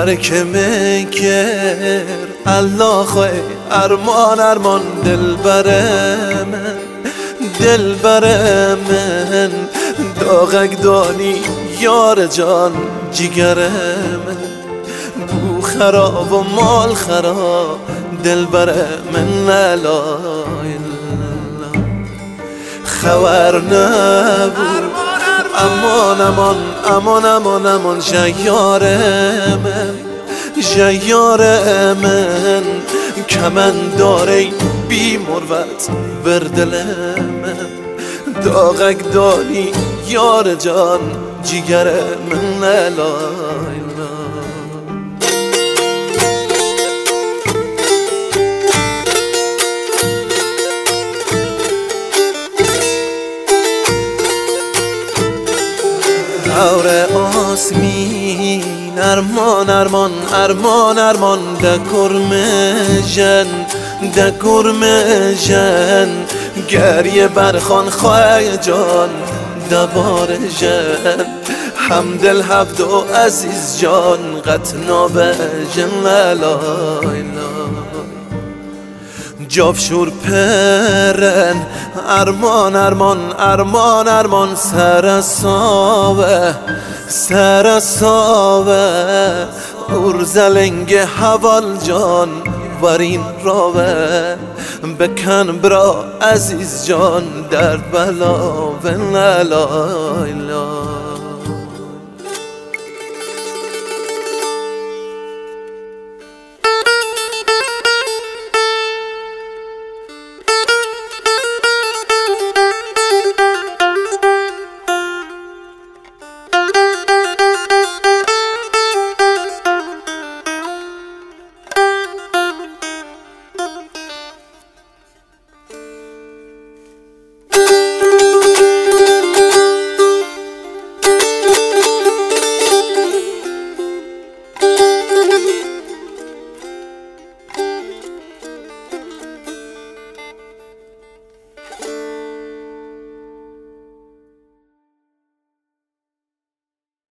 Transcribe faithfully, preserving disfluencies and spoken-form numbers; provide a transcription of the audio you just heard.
ترک میکر الله خواه ارمان ارمان دل بره من دل بره من داغک دانی یار جان جگر من بو خراب و مال خراب دل بره من لا خبر نبود امان امان امان امان امان جیار من جیار من کمن داره بی مروت بر دل من داغک دانی یار جان جگر من لا لا دور آسمین ارمان ارمان ارمان ارمان ده کرمجن ده کرمجن گریه برخان خواه جان ده بار جن حمدل حبد و عزیز جان قطنا بجن لالای جافشور پرن ارمان ارمان ارمان ارمان سر ساوه سر ساوه ارزلنگ حوال جان ورین راوه بکن برا عزیز جان درد بلا لا لا